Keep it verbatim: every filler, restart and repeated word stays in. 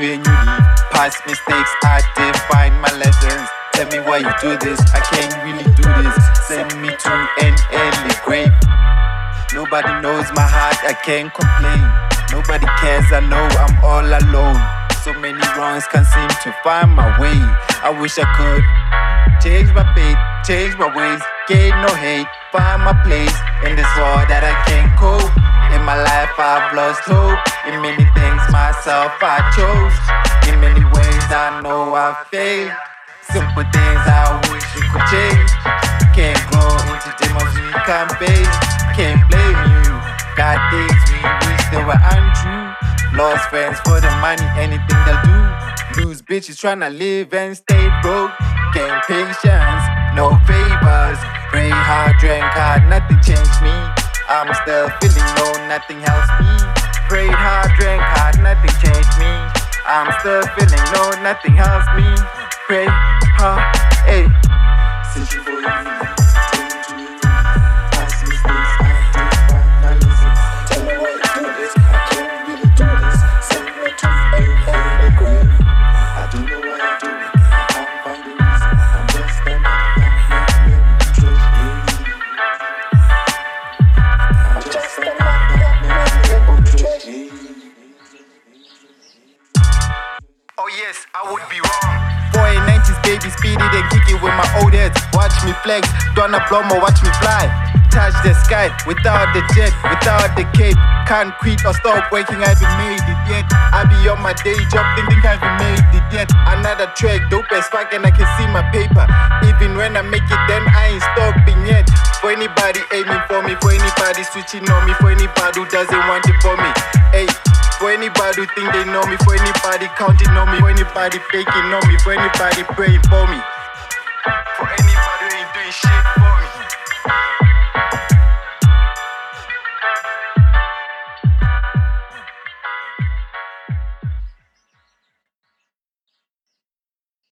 when you leave. Past mistakes, I define my lessons. Tell me why you do this, I can't really do this. Send me to an early grave. Nobody knows my heart, I can't complain. Nobody cares, I know I'm all alone. So many wrongs, can't seem to find my way. I wish I could change my fate, change my ways, gain no hate, find my place in this world that I can't cope. In my life I've lost hope. In many things myself I chose. In many ways I know I failed. Simple things I wish you could change. Can't grow into demons we can't face. Can't blame you. Got things we wish they were untrue. Lost friends for the money, anything they'll do. Lose bitches tryna live and stay broke. Gain patience, no favors. Pray hard, drank hard, nothing changed me. I'm still feeling no, nothing helps me. Prayed hard, drank hard, nothing changed me. I'm still feeling no, nothing helps me. Pray hard, hey. Searching for you, to you. Past mistakes, I define my lessons. Tell me why you do this, I can't really do this. Send me to a early grave. I don't know why I do it, I can't find the reason. I'm just a man that made me trust me. I'm just a man that made me trust me. Oh yes, I would be wrong. Boy, nineties baby, speed it and kick it with my old heads. Watch me flex, don't blow more, watch me fly. Touch the sky without the jet, without the cape. Can't quit or stop working, I haven't made it yet. I be on my day job, thinking I haven't made it yet. Another track, dope as fuck, and I can see my paper. Even when I make it, then I ain't stopping yet. For anybody aiming for me, for anybody switching on me, for anybody who doesn't want it for me. Hey. For anybody who think they know me, for anybody counting on me, for anybody faking on me, for anybody praying for me, for anybody who ain't doing shit.